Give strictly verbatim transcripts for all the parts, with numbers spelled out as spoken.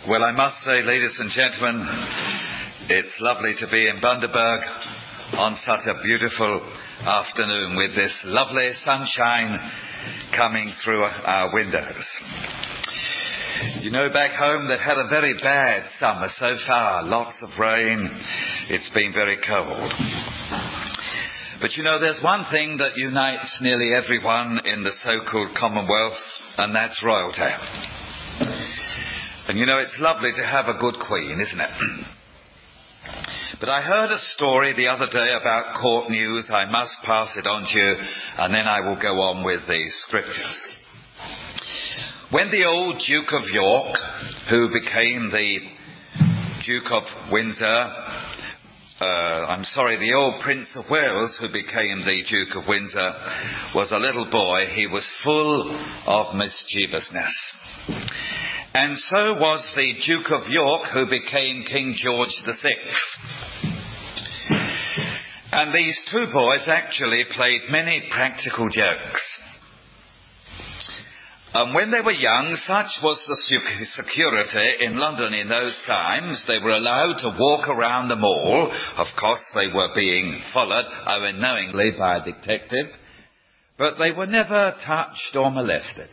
Well, I must say, ladies and gentlemen, it's lovely to be in Bundaberg on such a beautiful afternoon with this lovely sunshine coming through our windows. You know, back home they've had a very bad summer so far. Lots of rain. It's been very cold. But you know, there's one thing that unites nearly everyone in the so-called Commonwealth, and that's royalty. And you know, it's lovely to have a good queen, isn't it? But I heard a story the other day about court news. I must pass it on to you, and then I will go on with the scriptures. When the old Duke of York, who became the Duke of Windsor, uh, I'm sorry, the old Prince of Wales, who became the Duke of Windsor, was a little boy, he was full of mischievousness. And so was the Duke of York, who became King George the Sixth. And these two boys actually played many practical jokes. And when they were young, such was the security in London in those times, they were allowed to walk around the mall. Of course, they were being followed unknowingly by a detective, but they were never touched or molested.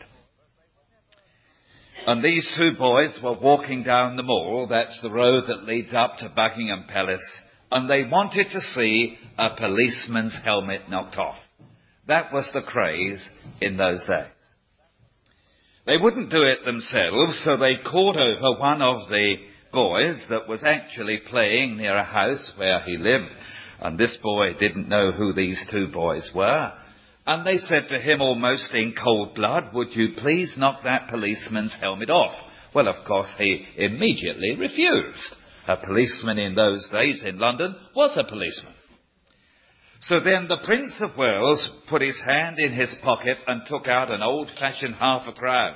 And these two boys were walking down the mall, that's the road that leads up to Buckingham Palace, and they wanted to see a policeman's helmet knocked off. That was the craze in those days. They wouldn't do it themselves, so they called over one of the boys that was actually playing near a house where he lived, and this boy didn't know who these two boys were. And they said to him almost in cold blood, "Would you please knock that policeman's helmet off?" Well, of course, he immediately refused. A policeman in those days in London was a policeman. So then the Prince of Wales put his hand in his pocket and took out an old-fashioned half a crown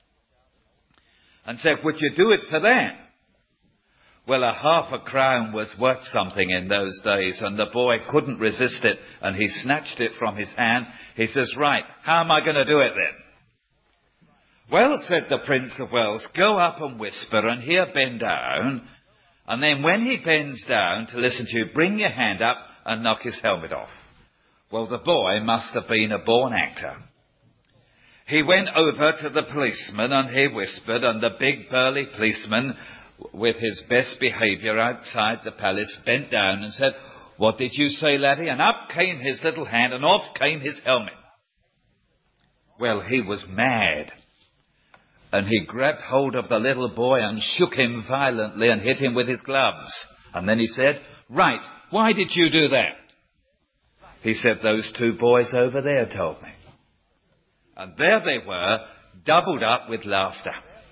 and said, "Would you do it for that?" Well, a half a crown was worth something in those days, and the boy couldn't resist it, and he snatched it from his hand. He says, "Right, how am I going to do it then?" "Well," said the Prince of Wales, "go up and whisper, and he'll bend down, and then when he bends down to listen to you, bring your hand up and knock his helmet off." Well, the boy must have been a born actor. He went over to the policeman and he whispered, and the big burly policeman, with his best behaviour outside the palace, bent down and said, "What did you say, laddie?" And up came his little hand and off came his helmet. Well, he was mad. And he grabbed hold of the little boy and shook him violently and hit him with his gloves. And then he said, "Right, why did you do that?" He said, "Those two boys over there told me." And there they were, doubled up with laughter.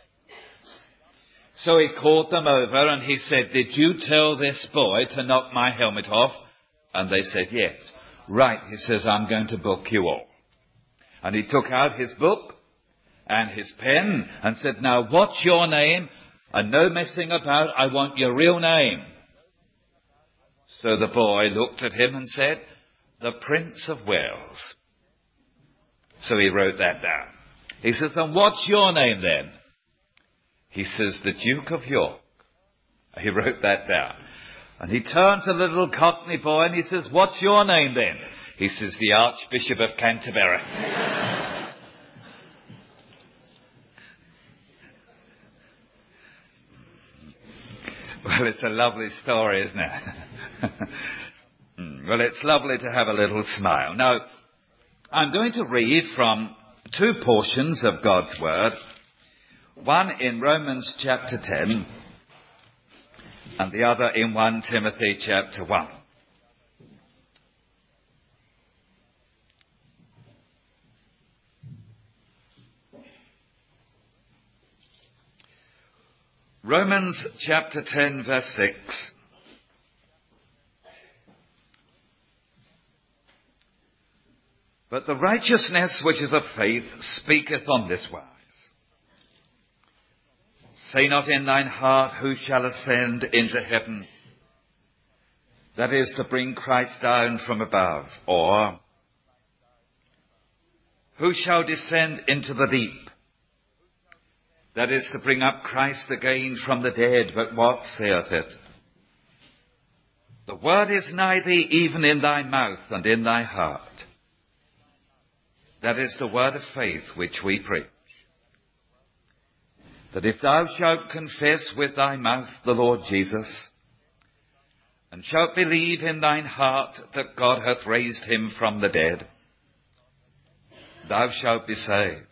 So he called them over and he said, "Did you tell this boy to knock my helmet off?" And they said, "Yes." "Right," he says, "I'm going to book you all." And he took out his book and his pen and said, "Now what's your name? And no messing about, I want your real name." So the boy looked at him and said, "The Prince of Wales." So he wrote that down. He says, "And what's your name then?" He says, "The Duke of York." He wrote that down. And he turned to the little Cockney boy and he says, "What's your name then?" He says, "The Archbishop of Canterbury." Well, it's a lovely story, isn't it? Well, it's lovely to have a little smile. Now, I'm going to read from two portions of God's Word. One in Romans chapter ten, and the other in First Timothy chapter one. Romans chapter ten, verse six. "But the righteousness which is of faith speaketh on this wise. Say not in thine heart, who shall ascend into heaven? That is to bring Christ down from above. Or, who shall descend into the deep? That is to bring up Christ again from the dead. But what saith it? The word is nigh thee, even in thy mouth and in thy heart. That is the word of faith which we preach. That if thou shalt confess with thy mouth the Lord Jesus, and shalt believe in thine heart that God hath raised him from the dead, thou shalt be saved.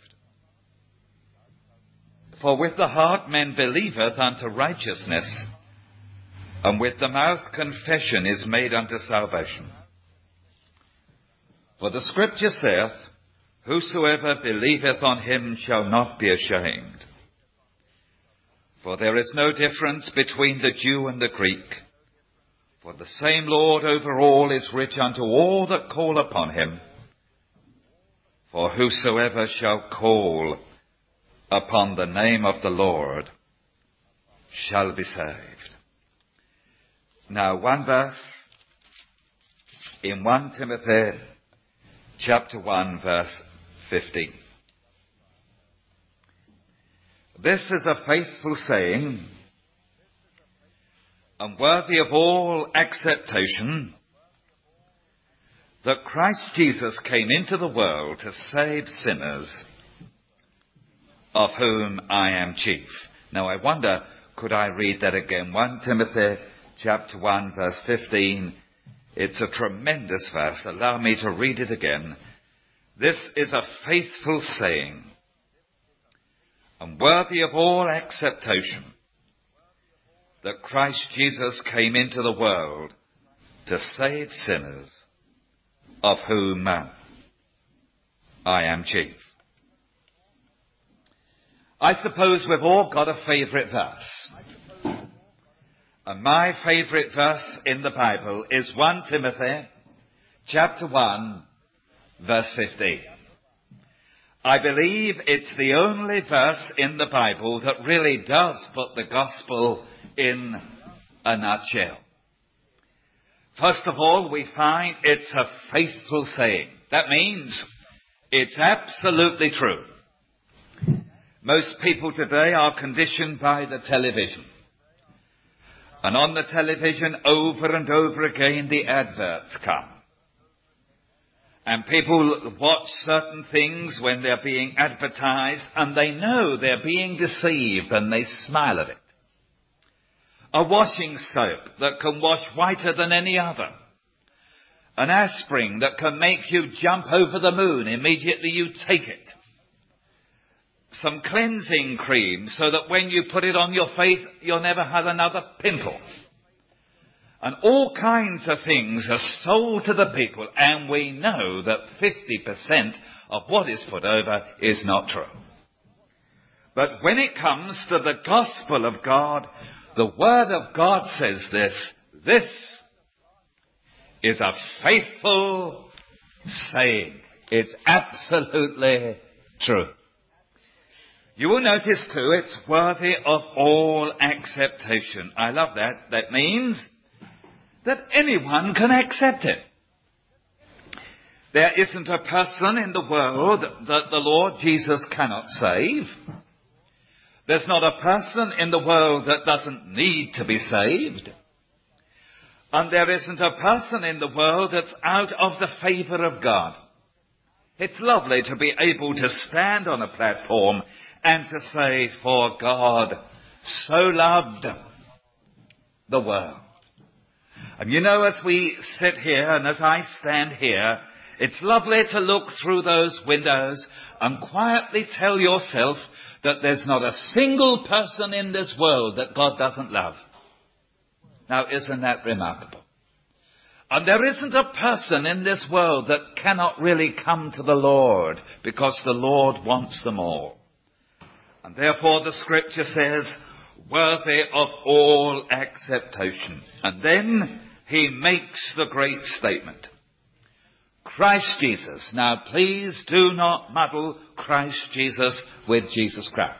For with the heart man believeth unto righteousness, and with the mouth confession is made unto salvation. For the scripture saith, whosoever believeth on him shall not be ashamed. For there is no difference between the Jew and the Greek. For the same Lord over all is rich unto all that call upon him. For whosoever shall call upon the name of the Lord shall be saved. Now, one verse in First Timothy chapter one, verse fifteen. This is a faithful saying, and worthy of all acceptation, that Christ Jesus came into the world to save sinners, of whom I am chief. Now I wonder, could I read that again? First Timothy chapter one, verse fifteen. It's a tremendous verse. Allow me to read it again. This is a faithful saying, and worthy of all acceptation, that Christ Jesus came into the world to save sinners, of whom I am chief. I suppose we've all got a favourite verse. And my favourite verse in the Bible is First Timothy chapter one, verse fifteen. I believe it's the only verse in the Bible that really does put the gospel in a nutshell. First of all, we find it's a faithful saying. That means it's absolutely true. Most people today are conditioned by the television. And on the television, over and over again, the adverts come. And people watch certain things when they're being advertised, and they know they're being deceived, and they smile at it. A washing soap that can wash whiter than any other. An aspirin that can make you jump over the moon immediately you take it. Some cleansing cream so that when you put it on your face, you'll never have another pimple. And all kinds of things are sold to the people, and we know that fifty percent of what is put over is not true. But when it comes to the gospel of God, the word of God says this, this is a faithful saying. It's absolutely true. You will notice too, it's worthy of all acceptation. I love that. That means that anyone can accept it. There isn't a person in the world that the Lord Jesus cannot save. There's not a person in the world that doesn't need to be saved. And there isn't a person in the world that's out of the favour of God. It's lovely to be able to stand on a platform and to say, for God so loved the world. And you know, as we sit here and as I stand here, it's lovely to look through those windows and quietly tell yourself that there's not a single person in this world that God doesn't love. Now, isn't that remarkable? And there isn't a person in this world that cannot really come to the Lord, because the Lord wants them all. And therefore the scripture says, worthy of all acceptation. And then he makes the great statement. Christ Jesus. Now please do not muddle Christ Jesus with Jesus Christ.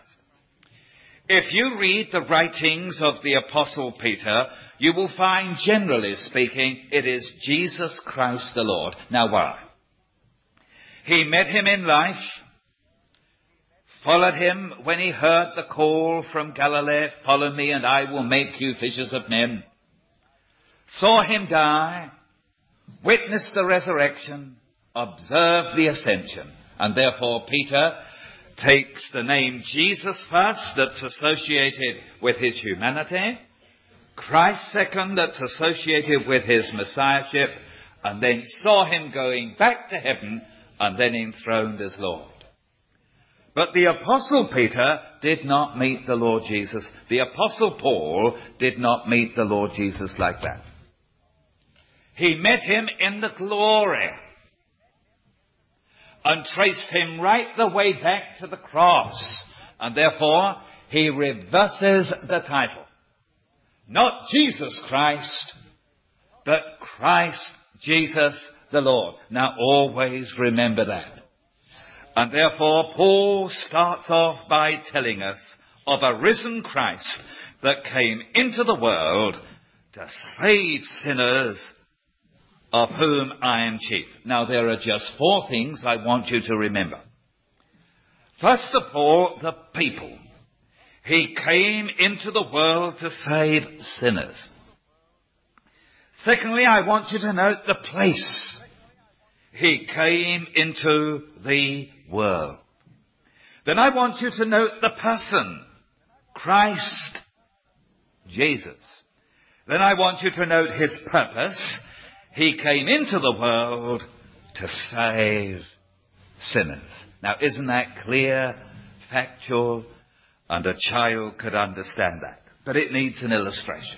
If you read the writings of the Apostle Peter, you will find, generally speaking, it is Jesus Christ the Lord. Now why? He met him in life, followed him when he heard the call from Galilee, "Follow me and I will make you fishers of men," saw him die, witnessed the resurrection, observed the ascension. And therefore Peter takes the name Jesus first, that's associated with his humanity, Christ second, that's associated with his messiahship, and then saw him going back to heaven and then enthroned as Lord. But the Apostle Peter did not meet the Lord Jesus. The Apostle Paul did not meet the Lord Jesus like that. He met him in the glory and traced him right the way back to the cross. And therefore, he reverses the title. Not Jesus Christ, but Christ Jesus the Lord. Now, always remember that. And therefore, Paul starts off by telling us of a risen Christ that came into the world to save sinners, of whom I am chief. Now, there are just four things I want you to remember. First of all, the people. He came into the world to save sinners. Secondly, I want you to note the place. He came into the world. Then I want you to note the person, Christ Jesus. Then I want you to note his purpose. He came into the world to save sinners. Now, isn't that clear, factual, and a child could understand that? But it needs an illustration.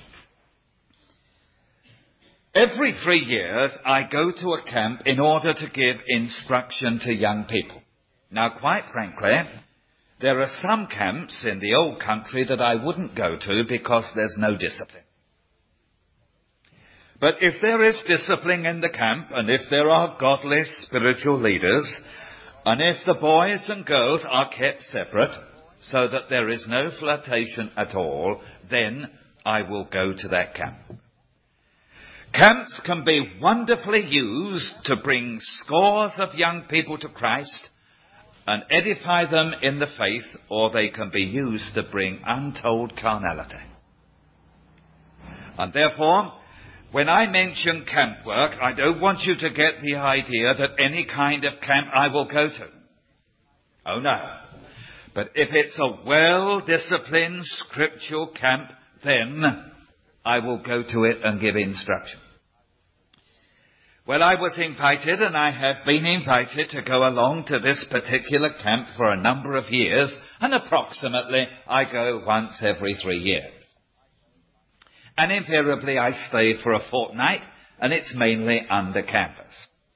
Every three years, I go to a camp in order to give instruction to young people. Now, quite frankly, there are some camps in the old country that I wouldn't go to because there's no discipline. But if there is discipline in the camp, and if there are godly spiritual leaders, and if the boys and girls are kept separate so that there is no flirtation at all, then I will go to that camp. Camps can be wonderfully used to bring scores of young people to Christ and edify them in the faith, or they can be used to bring untold carnality. And therefore, when I mention camp work, I don't want you to get the idea that any kind of camp I will go to. Oh no. But if it's a well-disciplined scriptural camp, then I will go to it and give instruction. Well, I was invited, and I have been invited to go along to this particular camp for a number of years, and approximately I go once every three years. And invariably I stay for a fortnight, and it's mainly under campus.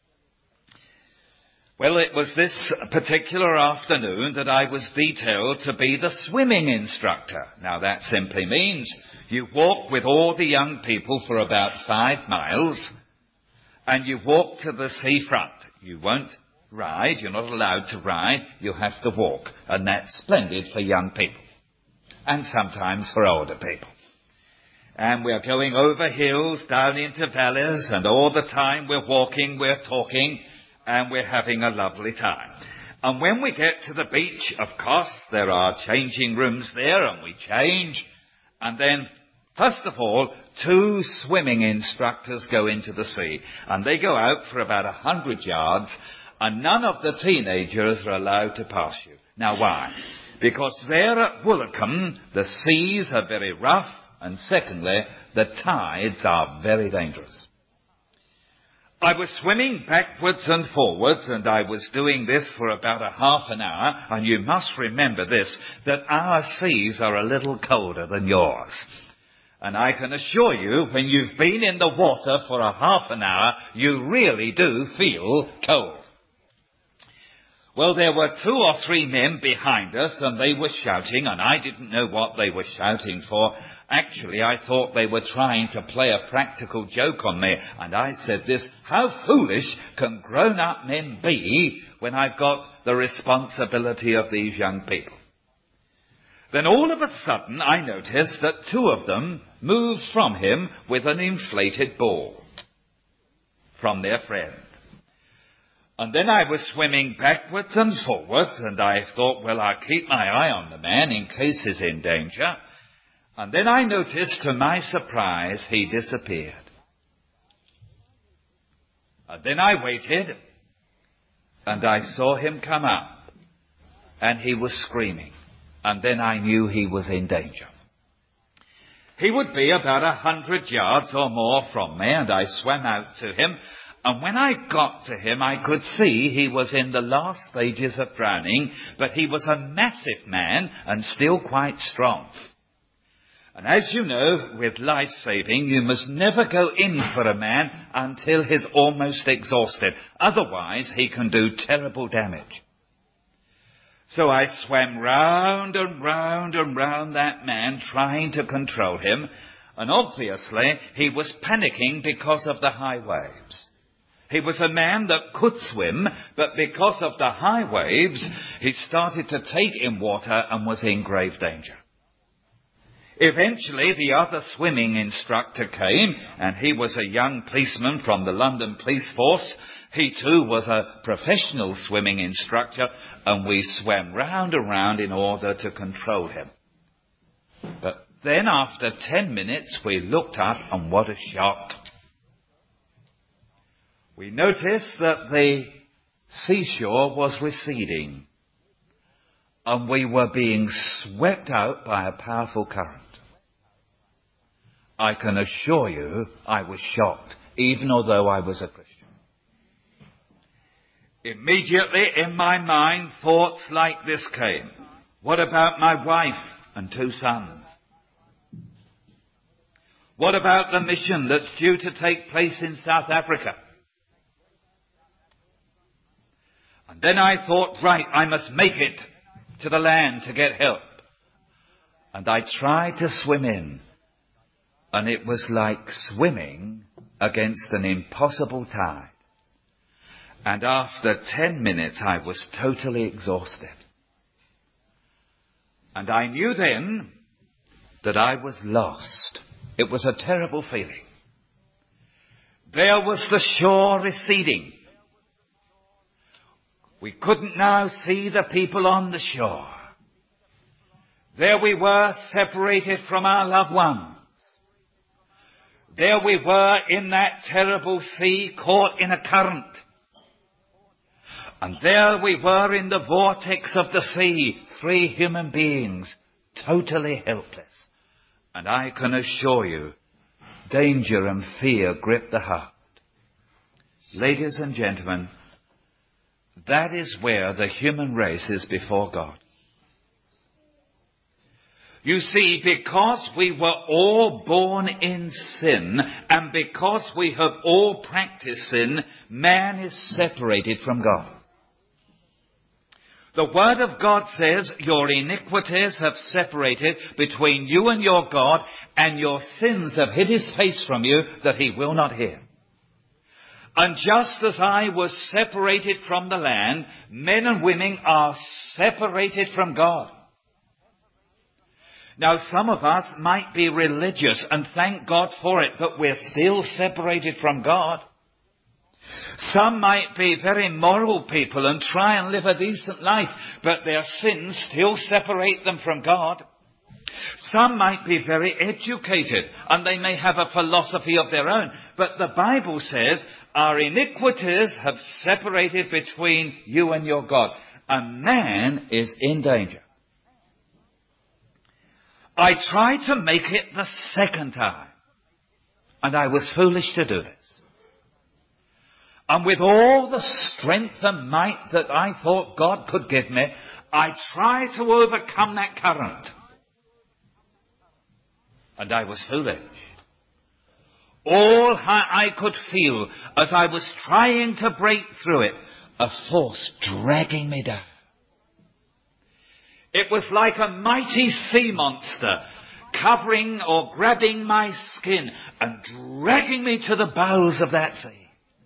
Well, it was this particular afternoon that I was detailed to be the swimming instructor. Now, that simply means you walk with all the young people for about five miles, and you walk to the seafront. You won't ride. You're not allowed to ride. You have to walk. And that's splendid for young people. And sometimes for older people. And we're going over hills, down into valleys, and all the time we're walking, we're talking, and we're having a lovely time. And when we get to the beach, of course, there are changing rooms there, and we change. And then, first of all, two swimming instructors go into the sea. And they go out for about a hundred yards, and none of the teenagers are allowed to pass you. Now, why? Because there at Woolacombe, the seas are very rough, and secondly, the tides are very dangerous. I was swimming backwards and forwards, and I was doing this for about a half an hour, and you must remember this, that our seas are a little colder than yours. And I can assure you, when you've been in the water for a half an hour, you really do feel cold. Well, there were two or three men behind us, and they were shouting, and I didn't know what they were shouting for. Actually, I thought they were trying to play a practical joke on me. And I said this, how foolish can grown-up men be when I've got the responsibility of these young people? Then all of a sudden, I noticed that two of them moved from him with an inflated ball from their friend. And then I was swimming backwards and forwards, and I thought, well, I'll keep my eye on the man in case he's in danger. And then I noticed, to my surprise, he disappeared. And then I waited, and I saw him come up, and he was screaming. And then I knew he was in danger. He would be about a hundred yards or more from me, and I swam out to him. And when I got to him, I could see he was in the last stages of drowning, but he was a massive man and still quite strong. And as you know, with life-saving, you must never go in for a man until he's almost exhausted. Otherwise, he can do terrible damage. So I swam round and round and round that man, trying to control him. And obviously, he was panicking because of the high waves. He was a man that could swim, but because of the high waves, he started to take in water and was in grave danger. Eventually, the other swimming instructor came, and he was a young policeman from the London Police Force. He too was a professional swimming instructor, and we swam round and round in order to control him. But then after ten minutes, we looked up, and what a shock. We noticed that the seashore was receding, and we were being swept out by a powerful current. I can assure you I was shocked, even although I was a Christian. Immediately in my mind, thoughts like this came. What about my wife and two sons? What about the mission that's due to take place in South Africa? And then I thought, right, I must make it to the land to get help. And I tried to swim in. And it was like swimming against an impossible tide. And after ten minutes, I was totally exhausted. And I knew then that I was lost. It was a terrible feeling. There was the shore receding. We couldn't now see the people on the shore. There we were, separated from our loved ones. There we were in that terrible sea, caught in a current. And there we were in the vortex of the sea, three human beings, totally helpless. And I can assure you, danger and fear grip the heart. Ladies and gentlemen, that is where the human race is before God. You see, because we were all born in sin, and because we have all practiced sin, man is separated from God. The Word of God says, your iniquities have separated between you and your God, and your sins have hid his face from you, that he will not hear. And just as I was separated from the land, men and women are separated from God. Now, some of us might be religious, and thank God for it, but we're still separated from God. Some might be very moral people and try and live a decent life, but their sins still separate them from God. Some might be very educated, and they may have a philosophy of their own, but the Bible says our iniquities have separated between you and your God, and man is in danger. I tried to make it the second time, and I was foolish to do this. And with all the strength and might that I thought God could give me, I tried to overcome that current. And I was foolish. All I could feel as I was trying to break through it, a force dragging me down. It was like a mighty sea monster covering or grabbing my skin and dragging me to the bowels of that sea.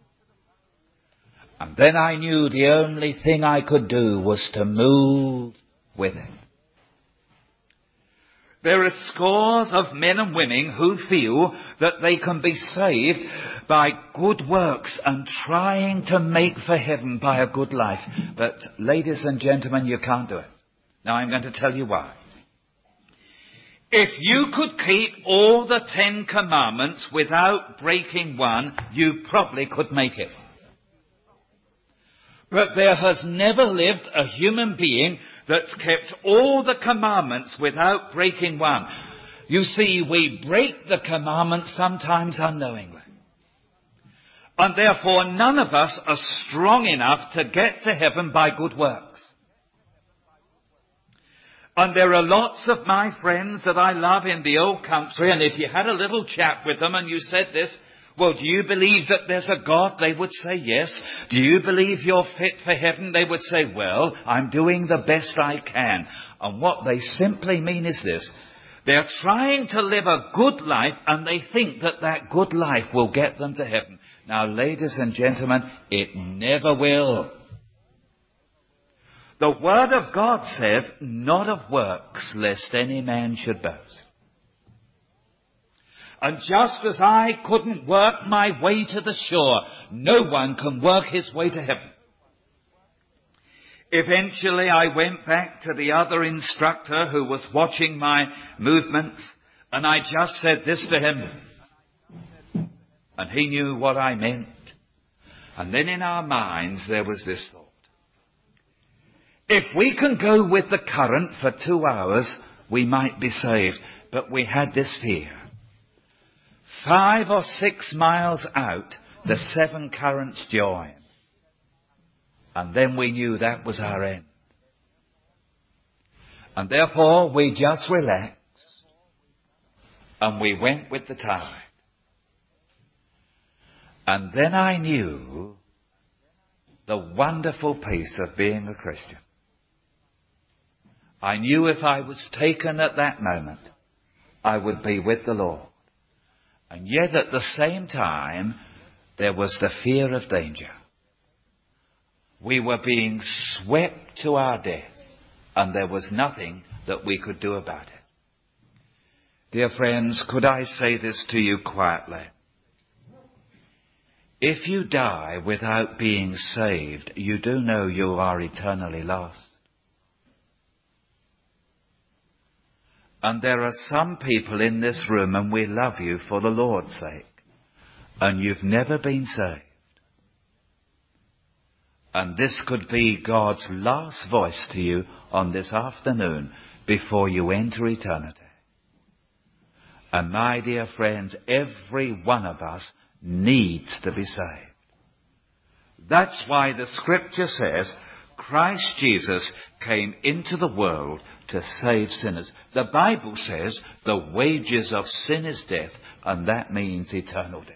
And then I knew the only thing I could do was to move with it. There are scores of men and women who feel that they can be saved by good works and trying to make for heaven by a good life. But, ladies and gentlemen, you can't do it. Now, I'm going to tell you why. If you could keep all the Ten Commandments without breaking one, you probably could make it. But there has never lived a human being that's kept all the commandments without breaking one. You see, we break the commandments sometimes unknowingly. And therefore none of us are strong enough to get to heaven by good works. And there are lots of my friends that I love in the old country, and if you had a little chat with them and you said this, well, do you believe that there's a God? They would say yes. Do you believe you're fit for heaven? They would say, well, I'm doing the best I can. And what they simply mean is this. They're trying to live a good life and they think that that good life will get them to heaven. Now, ladies and gentlemen, it never will. The Word of God says, not of works, lest any man should boast. And just as I couldn't work my way to the shore, no one can work his way to heaven. Eventually I went back to the other instructor who was watching my movements, and I just said this to him. And he knew what I meant. And then in our minds there was this thought. If we can go with the current for two hours, we might be saved. But we had this fear. Five or six miles out, the seven currents join. And then we knew that was our end. And therefore we just relaxed. And we went with the tide. And then I knew the wonderful peace of being a Christian. I knew if I was taken at that moment, I would be with the Lord. And yet at the same time, there was the fear of danger. We were being swept to our death, and there was nothing that we could do about it. Dear friends, could I say this to you quietly? If you die without being saved, you do know you are eternally lost. And there are some people in this room, and we love you for the Lord's sake, and you've never been saved. And this could be God's last voice to you on this afternoon before you enter eternity. And my dear friends, every one of us needs to be saved. That's why the Scripture says Christ Jesus came into the world to save sinners. The Bible says the wages of sin is death, and that means eternal death.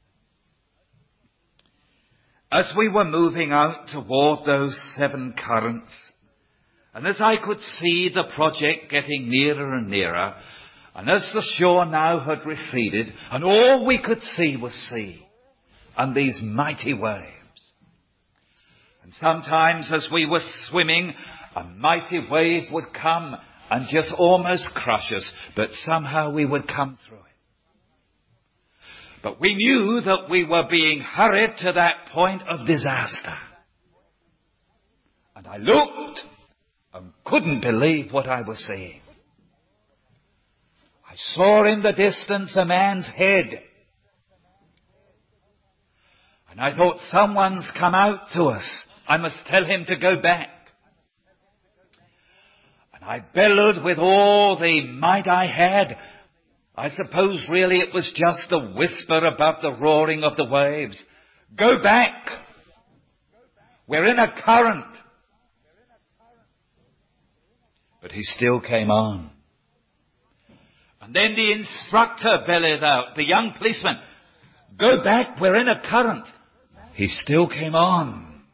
As we were moving out toward those seven currents, and as I could see the project getting nearer and nearer, and as the shore now had receded, and all we could see was sea, and these mighty waves. And sometimes as we were swimming, a mighty wave would come and just almost crush us, but somehow we would come through it. But we knew that we were being hurried to that point of disaster. And I looked and couldn't believe what I was seeing. I saw in the distance a man's head. And I thought, someone's come out to us. I must tell him to go back. And I bellowed with all the might I had. I suppose really it was just a whisper above the roaring of the waves. Go back. We're in a current. But he still came on. And then the instructor bellowed out, the young policeman, go back, we're in a current. He still came on.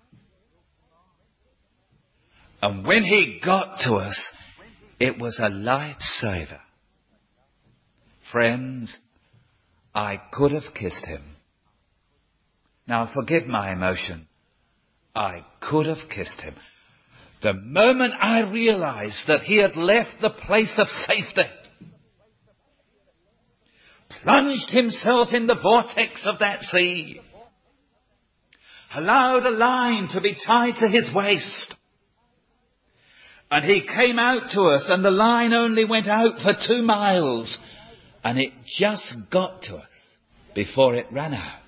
And when he got to us, it was a lifesaver. Friends, I could have kissed him. Now forgive my emotion. I could have kissed him. The moment I realized that he had left the place of safety, plunged himself in the vortex of that sea, allowed a line to be tied to his waist, and he came out to us, and the line only went out for two miles, and it just got to us before it ran out.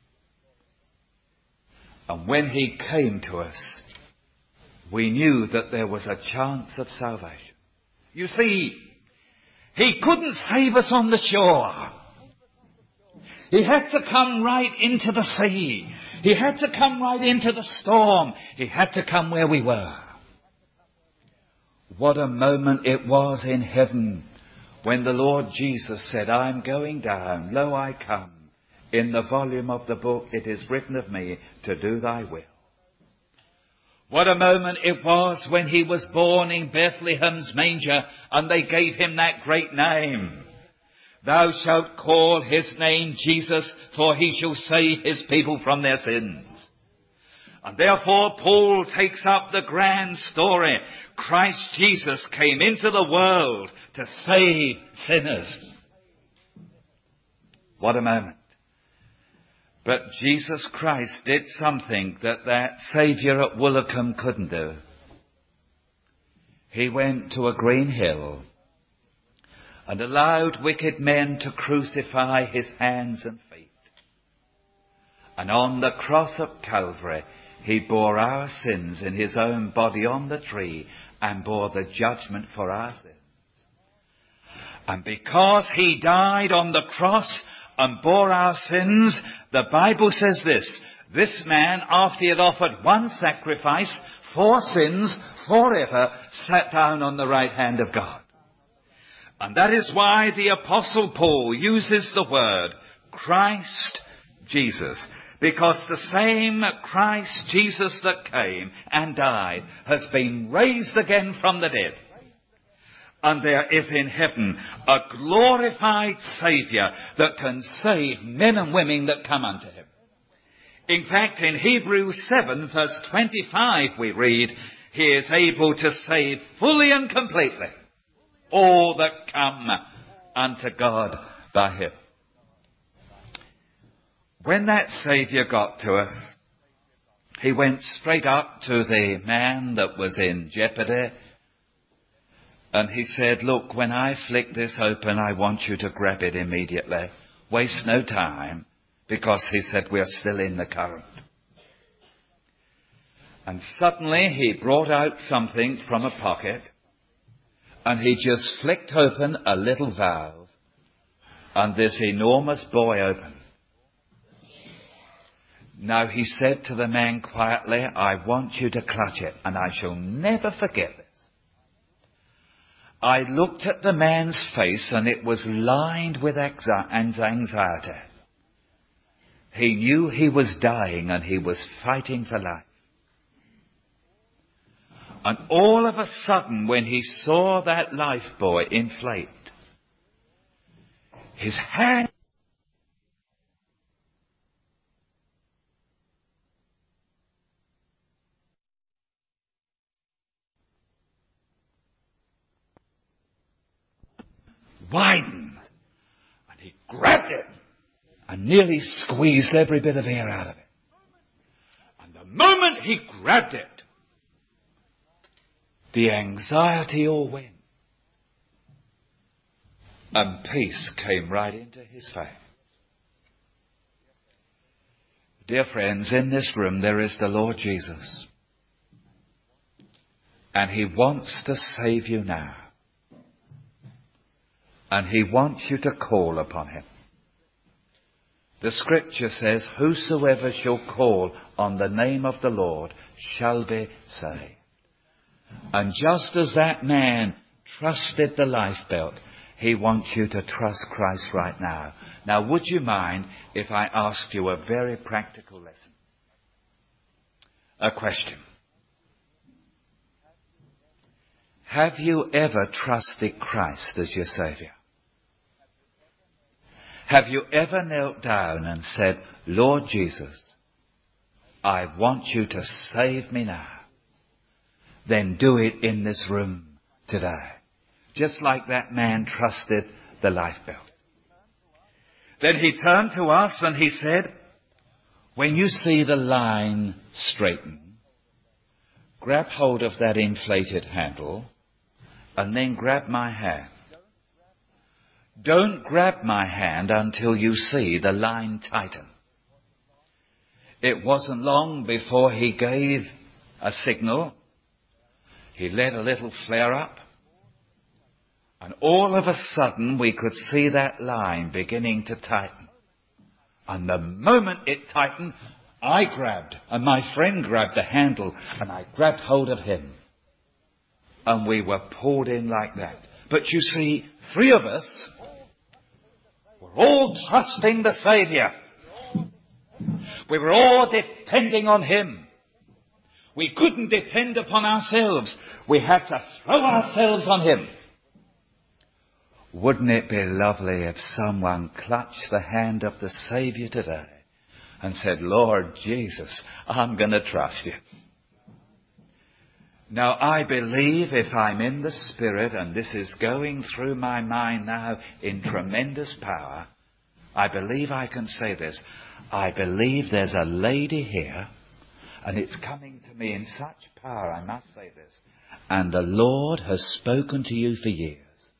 And when he came to us, we knew that there was a chance of salvation. You see, he couldn't save us on the shore. He had to come right into the sea. He had to come right into the storm. He had to come where we were. What a moment it was in heaven when the Lord Jesus said, I'm going down, lo, I come. In the volume of the book it is written of me to do thy will. What a moment it was when he was born in Bethlehem's manger and they gave him that great name. Thou shalt call his name Jesus, for he shall save his people from their sins. And therefore Paul takes up the grand story. Christ Jesus came into the world to save sinners. What a moment. But Jesus Christ did something that that Saviour at Woolacombe couldn't do. He went to a green hill and allowed wicked men to crucify his hands and feet. And on the cross of Calvary, he bore our sins in his own body on the tree and bore the judgment for our sins. And because he died on the cross and bore our sins, the Bible says this, this man, after he had offered one sacrifice for sins forever, sat down on the right hand of God. And that is why the Apostle Paul uses the word Christ Jesus. Because the same Christ Jesus that came and died has been raised again from the dead. And there is in heaven a glorified Saviour that can save men and women that come unto him. In fact, in Hebrews seven verse twenty-five we read, he is able to save fully and completely all that come unto God by him. When that Saviour got to us, he went straight up to the man that was in jeopardy, and he said, look, when I flick this open, I want you to grab it immediately. Waste no time, because he said, we're still in the current. And suddenly he brought out something from a pocket, and he just flicked open a little valve, and this enormous buoy opened. Now he said to the man quietly, I want you to clutch it, and I shall never forget this. I looked at the man's face, and it was lined with anxiety. He knew he was dying, and he was fighting for life. And all of a sudden, when he saw that life buoy inflate, his hand widened, and he grabbed it and nearly squeezed every bit of air out of it. And the moment he grabbed it, the anxiety all went, and peace came right into his face. Dear friends, in this room there is the Lord Jesus, and he wants to save you now. And he wants you to call upon him. The scripture says, whosoever shall call on the name of the Lord shall be saved. And just as that man trusted the lifebelt, he wants you to trust Christ right now. Now, would you mind if I asked you a very practical lesson? A question. Have you ever trusted Christ as your Saviour? Have you ever knelt down and said, Lord Jesus, I want you to save me now? Then do it in this room today. Just like that man trusted the lifebelt. Then he turned to us and he said, when you see the line straighten, grab hold of that inflated handle and then grab my hand. Don't grab my hand until you see the line tighten. It wasn't long before he gave a signal. He let a little flare up. And all of a sudden we could see that line beginning to tighten. And the moment it tightened, I grabbed, and my friend grabbed the handle, and I grabbed hold of him. And we were pulled in like that. But you see, three of us were all trusting the Saviour. We were all depending on him. We couldn't depend upon ourselves. We had to throw ourselves on him. Wouldn't it be lovely if someone clutched the hand of the Saviour today and said, Lord Jesus, I'm going to trust you. Now, I believe if I'm in the Spirit, and this is going through my mind now in tremendous power, I believe I can say this. I believe there's a lady here, and it's coming to me in such power, I must say this, and the Lord has spoken to you for years.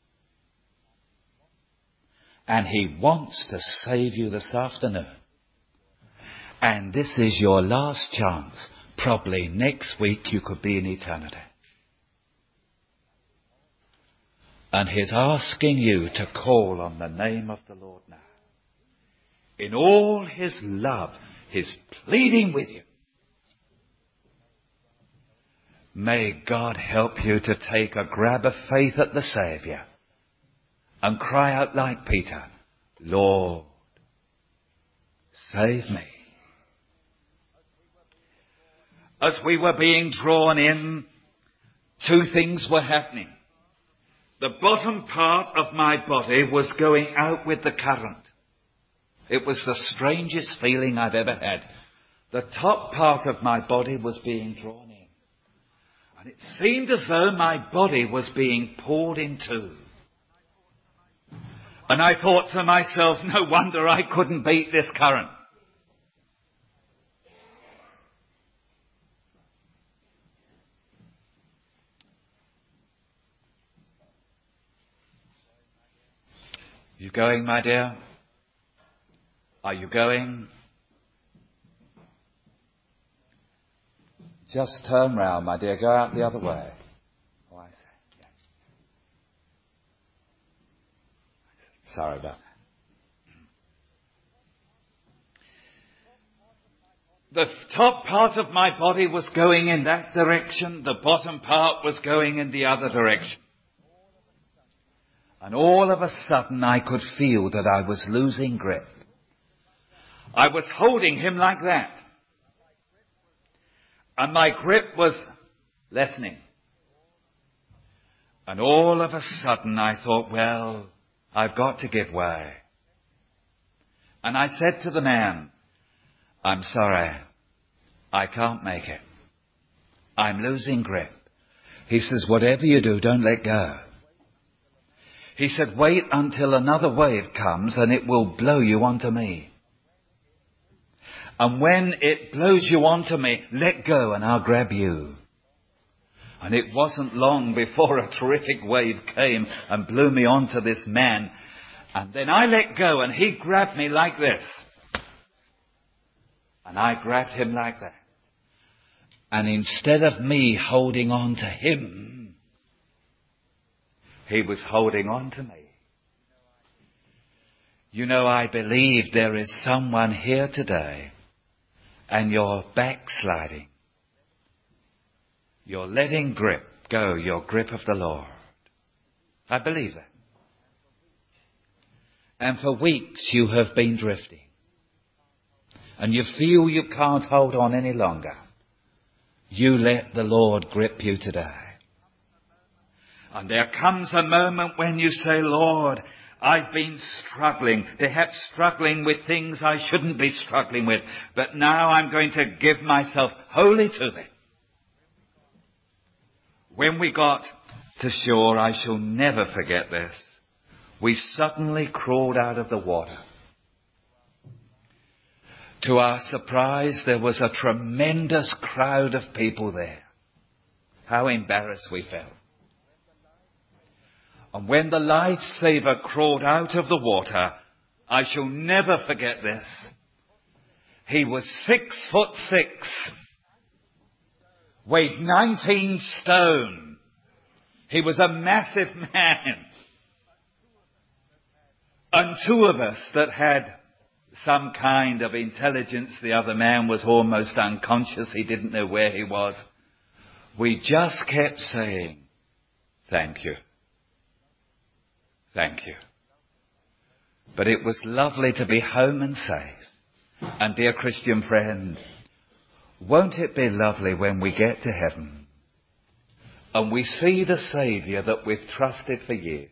And he wants to save you this afternoon. And this is your last chance. Probably next week you could be in eternity. And he's asking you to call on the name of the Lord now. In all his love, he's pleading with you. May God help you to take a grab of faith at the Saviour and cry out like Peter, Lord, save me. As we were being drawn in, two things were happening. The bottom part of my body was going out with the current. It was the strangest feeling I've ever had. The top part of my body was being drawn in. And it seemed as though my body was being pulled in two. And I thought to myself, no wonder I couldn't beat this current. You going, my dear? Are you going? Just turn round, my dear. Go out the other way. Oh, I see. Yeah. Sorry about that. The top part of my body was going in that direction. The bottom part was going in the other direction. And all of a sudden I could feel that I was losing grip. I was holding him like that. And my grip was lessening. And all of a sudden I thought, well, I've got to give way. And I said to the man, I'm sorry, I can't make it. I'm losing grip. He says, whatever you do, don't let go. He said, wait until another wave comes and it will blow you onto me. And when it blows you onto me, let go and I'll grab you. And it wasn't long before a terrific wave came and blew me onto this man. And then I let go and he grabbed me like this. And I grabbed him like that. And instead of me holding on to him, he was holding on to me. You know, I believe there is someone here today and you're backsliding. You're letting grip go, your grip of the Lord. I believe that. And for weeks you have been drifting. And you feel you can't hold on any longer. You let the Lord grip you today. And there comes a moment when you say, Lord, I've been struggling, perhaps struggling with things I shouldn't be struggling with, but now I'm going to give myself wholly to them. When we got to shore, I shall never forget this. We suddenly crawled out of the water. To our surprise, there was a tremendous crowd of people there. How embarrassed we felt. And when the lifesaver crawled out of the water, I shall never forget this. He was six foot six, weighed nineteen stone. He was a massive man. And two of us that had some kind of intelligence, the other man was almost unconscious, he didn't know where he was. We just kept saying, thank you. Thank you. But it was lovely to be home and safe. And dear Christian friend, won't it be lovely when we get to heaven and we see the Saviour that we've trusted for years,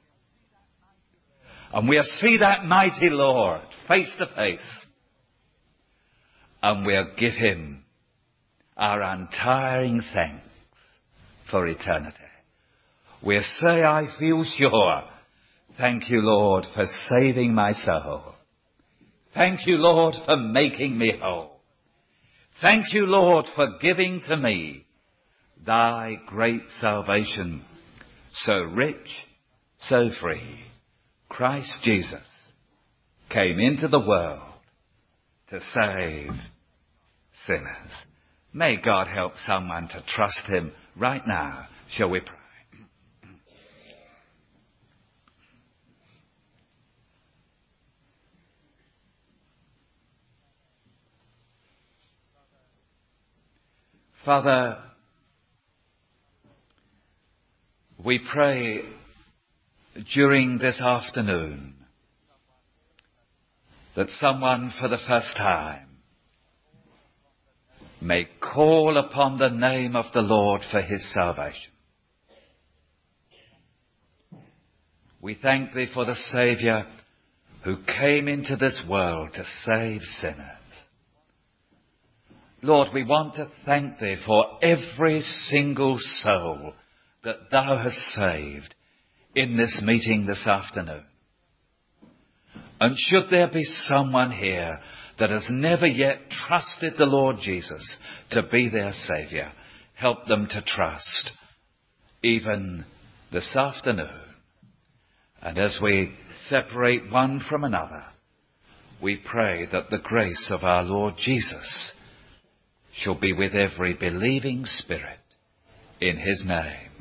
and we'll see that mighty Lord face to face, and we'll give him our untiring thanks for eternity. We'll say, I feel sure, thank you, Lord, for saving my soul. Thank you, Lord, for making me whole. Thank you, Lord, for giving to me thy great salvation, so rich, so free. Christ Jesus came into the world to save sinners. May God help someone to trust him right now. Shall we pray? Father, we pray during this afternoon that someone for the first time may call upon the name of the Lord for his salvation. We thank thee for the Saviour who came into this world to save sinners. Lord, we want to thank thee for every single soul that thou hast saved in this meeting this afternoon. And should there be someone here that has never yet trusted the Lord Jesus to be their Saviour, help them to trust even this afternoon. And as we separate one from another, we pray that the grace of our Lord Jesus shall be with every believing spirit in his name.